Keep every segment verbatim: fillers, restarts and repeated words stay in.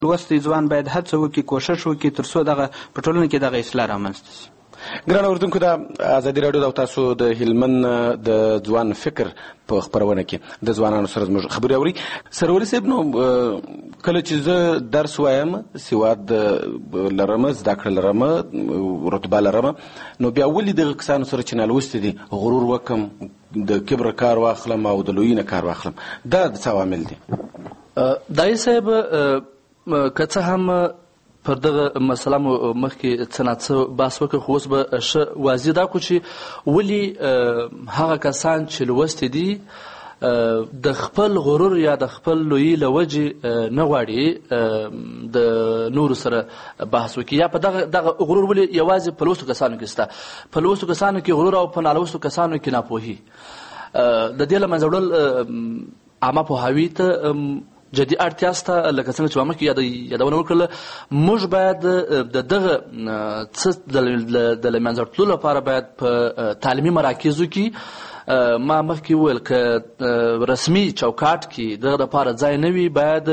لوستی ځوان باید هڅه وکړي، کوشش وکړي تر څو دغه په ټولنه کې دغه اصلاح رامنځته شي. ګران اورېدونکو، د ازادي راډیو او تاسو د هلمند د ځوان فکر په خپرونه کې د ځوانانو سره زموږ خبرې اوري. سروري صاحب، نو کله چې زه درس وایم، سواد لرم، زده کړه لرم، رتبه لرم، نو بیا ولې دغه کسانو سره چې نالوستي دي غرور وکم، د کبر کار واخلم او د لویي نه کار واخلم؟ دا د څه عوامل دي؟ دایي صاحب، که څه هم پر دغه مسله مو مخکې څه ناڅه بحث وکړ، خو اوس به ښه واضح دا کړو چې ولې هغه کسان چې لوستي دي د خپل غرور یا د خپل لویي له وجې نه غواړي د نورو سره بحث وکړي، یا په دغه دغه غرور ولې یوازې په لوستو کسانو کې شته. په لوستو کسانو کې غرور او په نالوستو کسانو کې ناپوهي. د دې له منځه وړل عامه پوهاوي ته جدي اړتیا شته. لکه څنګه چې مخکې یادونه وکړله، موږ باید د دغه څه د له منځه وړلو لپاره باید په تعلیمي مراکزو کې، ما مخکې وویل، که رسمي چوکاټ کې دغه دپاره ځای نه وي، باید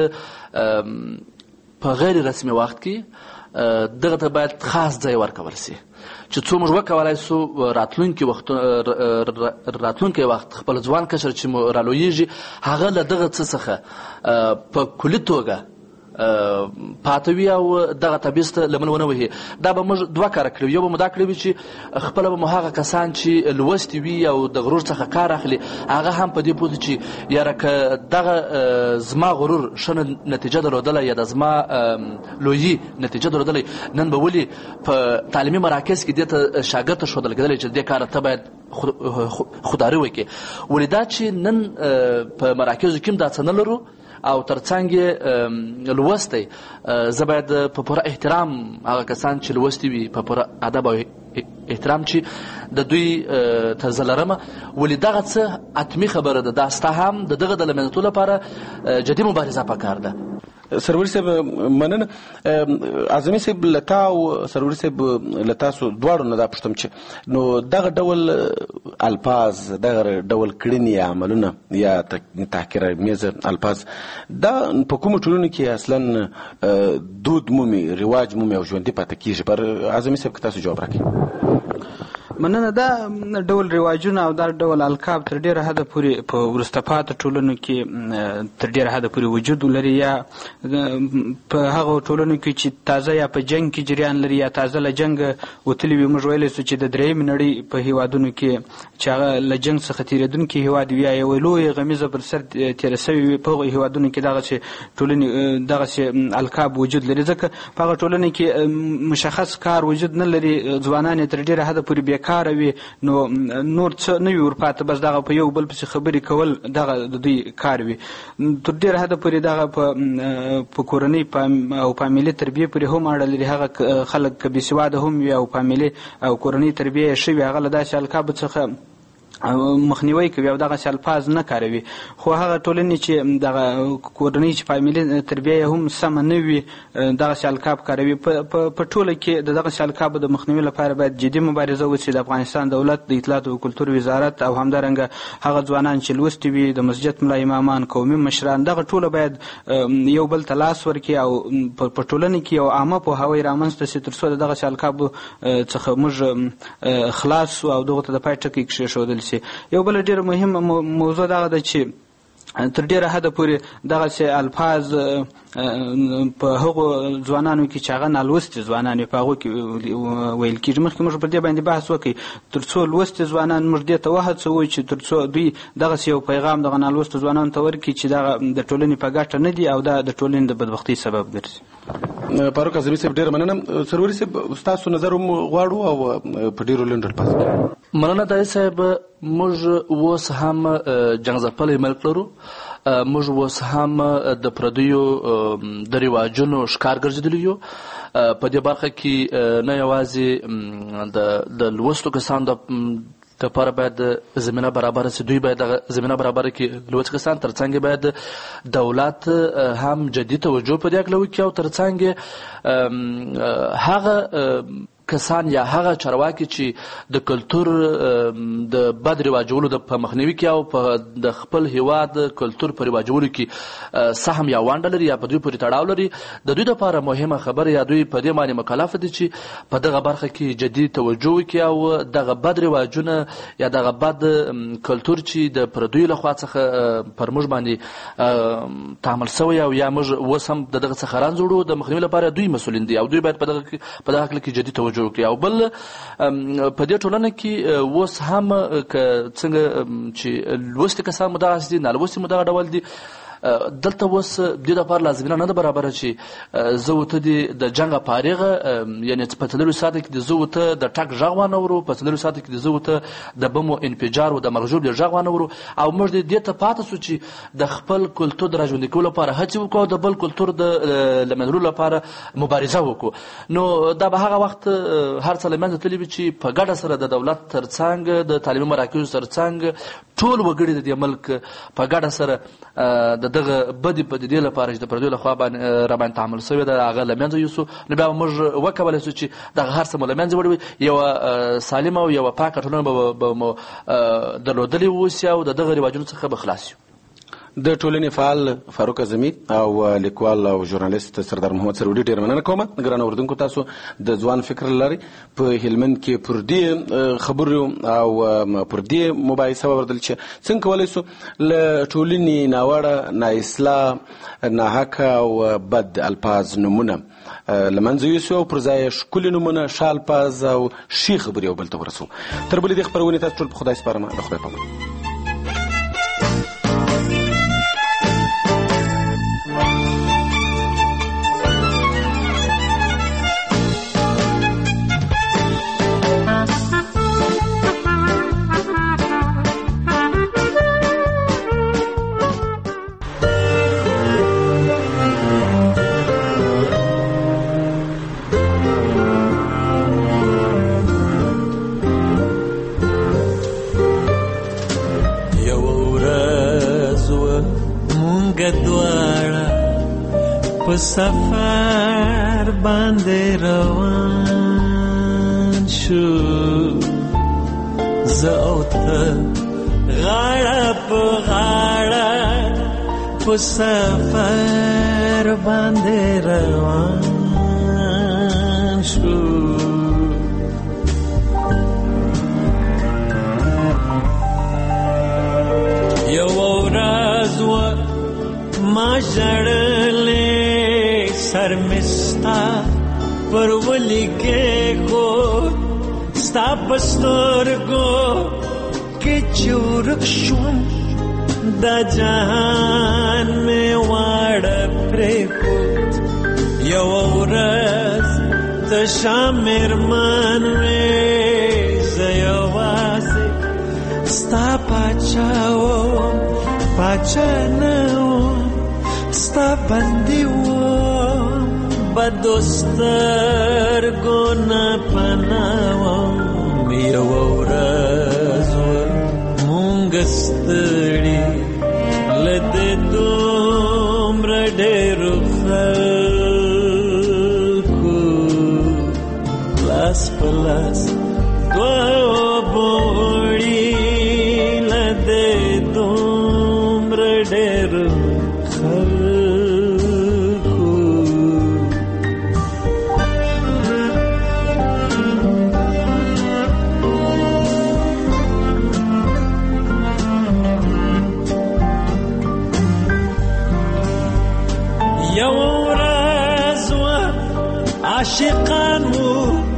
په غیر رسمي وخت کې دغه ته باید خاص ځای ورکول شي، چې څو موږ وکولای سو راتلونکي وخت راتلونکي وخت خپل ځوان کشر چې مو رالویږي هغه له دغه څه څخه په کلي توګه پاته وي او دغه تبعیض ته لمن ونه وهي. دا به موږ دوه کاره کړي. یو به مو دا کړی وي چې خپله به مو هغه کسان چې لوستي وي او د غرور څخه کار اخلي، هغه هم په دې پوه دي چې یاره که دغه زما غرور ښه نتیجه درلودلی یا د زما لویي نتیجه درلودلی، نن به ولې په تعلیمي مراکز کې دې ته شاګرد ته ښودل کېدلی چې دې کاره ته باید خودداري وکړي. ولې دا چې نن په مراکزو کې هم دا څه نه لرو او ترڅنګ یې لوستی، زه باید په پوره احترام هغه کسان چې لوستي وي په پوره ادب او احترام چې د دوی ته زه لرم. ولې دغه څه حتمي خبره ده، دا ستا هم د دغه د له منځه وړلو لپاره جدي مبارزه پکار ده. سروري صاحب مننه. اعظمي صاحب، له تا او سروري صاحب له تاسو دواړو نه دا پوښتم چې نو دغه ډول الفاظ، دغه ډول کړنې عملونه یا تحقیرآمیزه الفاظ دا په کومو ټولنو کې اصلا دود مومي، رواج مومي او ژوندي پاتې کېږي؟ پر اعظمي صاحب که تاسو جواب راکړئ. مننه. دا ډول رواجونه او دا ډول القاب تر ډیره حده پورې په وروسته پاتې ټولنو کې تر ډیره حده پورې وجود لري، یا په هغه ټولنو کې چې تازه یا په جنګ کې جریان لري یا تازه له جنګ وتلي وي. موږ ویلی سو چې د درېیمې نړۍ په هیوادونو کې چې هغه له جنګ څخه تېرېدونکي هیواد وي یا یوه لویه غمیزه پر سر تېره سوې وي، په هغو هیوادونو کې دغسې ټولنې دغسې القاب وجود لري، ځکه په هغه ټولنې کې مشخص کار وجود نه لري. ځوانان یې تر ډیره حده پورې بېکاره وي، نو نور څه نه وي ورپاته، بس دغه په یو بل پسې خبرې کول دغه د دوی کار وي. تر ډېره حده پورې دغه په کورنۍ او فامیلي تربیې پورې هم اړه لري. هغه خلک که بېسواده هم وي او فامیلي او کورنۍ تربیې یې ښه وي، هغه له داسې القابو څخه مخنیوي کوي او دغسې الفاظ نه کاروي. خو هغه ټولنې چې دغه کورنۍ چې فامیلي تربیه یې هم سمه نه وي دغسې القاب کاروي. په ټوله کې د دغسې القابو د مخنیوي لپاره باید جدي مبارزه وشي. د افغانستان دولت، د اطلاعات او کلتور وزارت او همدارنګه هغه ځوانان چې لوستي وي، د مسجد ملا امامان، قومي مشران، دغه ټوله باید یو بل ته لاس ورکړي او په ټولنه کې یو عامه پوهاوی رامنځته شي تر څو د دغسې القابو څخه موږ خلاص سو او دغو ته د پای ټکی کېښودل شي. یو بل ډېره مهمه موضوع دغه ده چې تر ډېره حده پورې دغسې الفاظ په هغو ځوانانو کې چې هغه نالوستي ځوانان په هغو کې ویل کېږي. مخکې موږ پر دې باندې بحث وکړئ، تر څو لوستي ځوانان موږ دې ته وهڅوو چې تر څو دوی دغسې یو پیغام دغه نالوستو ځوانانو ته ورکړي چې دغه د ټولنې په ګټه نه دي او دا د ټولنې د بدبختۍ سبب ګرځي. فاروق اعظمي صاحب، ډېره مننه. سروري صاحب، ستاسو نظر هم غواړو او په ډېرو لنډ الفاظو کې. مننه دای صاحب. موږ اوس هم جنګ ځپلی ملک لرو، موږ اوس هم د پردیو د رواجونو ښکار ګرځېدلي یو. په دې برخه کې نه یوازې د لوستو کسانو دپاره باید زمینه برابره شي، دوی باید دغه زمینه برابره کړي لوستي کسان، ترڅنګ باید دولت هم جدي توجه په دې هکله وکړي او ترڅنګ هغه کسان یا هغه چارواکي چې د کلتور د بد رواجولو د په مخنیوي کې او په د خپل هیواد کلتور په رواجولو کې سهم یا ونډه لري یا په دوی پورې تړاو لري، د دوی لپاره مهمه خبره یا دوی په دې باندې مکلف دي چې په دغه برخه کې جدي توجه وکړي او دغه بد رواجونه یا دغه بد کلتور چې د پردوی لخوا څخه پر موږ باندې تعامل شوی او یا موږ اوس هم د دغه څخه رانځوړو د مخنیوي لپاره دوی مسؤلین دي او دوی باید په دغه په دغه حق کې جدي توجه وکړي. او بل په دې ټولنه کې اوس هم که څنګه چې لوستي کسان مو دغسې دي، نالوستي مو دغه ډول دي، دلته اوس دې لپاره لازمینه نه ده برابره چې زه ورته د جنګ فارغه یعنې په څلورو ساعته کې د زه ورته د ټک غږ وانورو، په څلورو ساعته کې د زه ورته د بمو انفجار او د مغزوب د غږ وانورو او موږ دې ته پاتې سو چې د خپل کلتور د راژوندي کولو لپاره هڅې وکړو او د بل کلتور د له منلو لپاره مبارزه وکړو. نو دا به هغه وخت هر څه له منځه تللي وي چې په ګډه سره د دولت تر څنګ د تعلیمي مراکزو تر څنګ ټول وګړي د دې ملک په ګډه سره د دغه بدې پدیدې لپاره چې د پردیو لخوا باندې راباندې تعامل شوی ده هغه له منځه یوسو، نو بیا موږ وکولی سو چې دغه هر څه مو له منځه وړوي، یوه سالمه او یوه پاکه ټولنه به مو درلودلې واوسي او د دغه رواجونو څخه به خلاص یو. د ټولنې فعال فاروق اعظمي او لیکوال او ژورنالیست سردار محمد سروډي ډېر مننه کوم. ګرانو اردوونکو، تاسو د ځوان فکر لرئ په هلمند کې پر دې خبرو او پر دې مباحثه ووردل چې څنګه کولی سو له ټولنې ناوړه نااصلاح ناحقه او بد الفاظ نومونه له منځه یوسو او پر ځای یې ښکلي نومونه ښه الفاظ او ښې خبرې یو بل ته ورسو. تر بلې دې خپرونې تاسو ټول په خدای سپارم. د خدای په امان. په سفر باندې روان شو، زه او ته غاړه په غاړه په سفر باندې روان شو. یو ورځ و ما ژړلې سر مستا پر ولیکې کو ستا پسترګو کې چورک شوم دا جهان مې واړه پرېښود. یو ورځ ته شامر من وې زه یوازې ستا پاچا وم، پاچا نه وم، ستا بندي وم، بدو سترګو نه پناه وم. یوه ورځ وه مونږ ستړي له دې دومره ډېرو خلکو، لاس په لاس دوه بوړي له دې دومره ډېرو عاشقان وو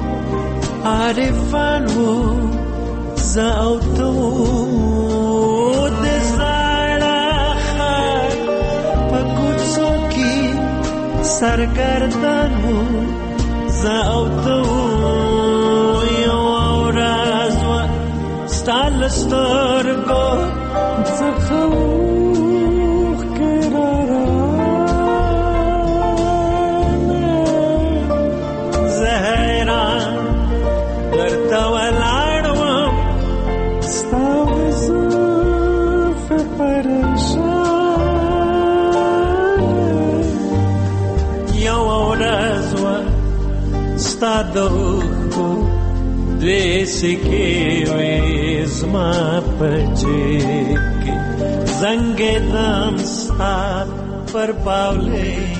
عارفان وو زه او ته وو د زاړه ښار په کوڅو کې سرګردان وو زه او ته وو. یوه ورځ وه ستا له سترګو څخه اوښکې راروانې، ستا د اوښکو دوې سکې وې زما په جیب کې زنګېدم ستا پر پاولۍ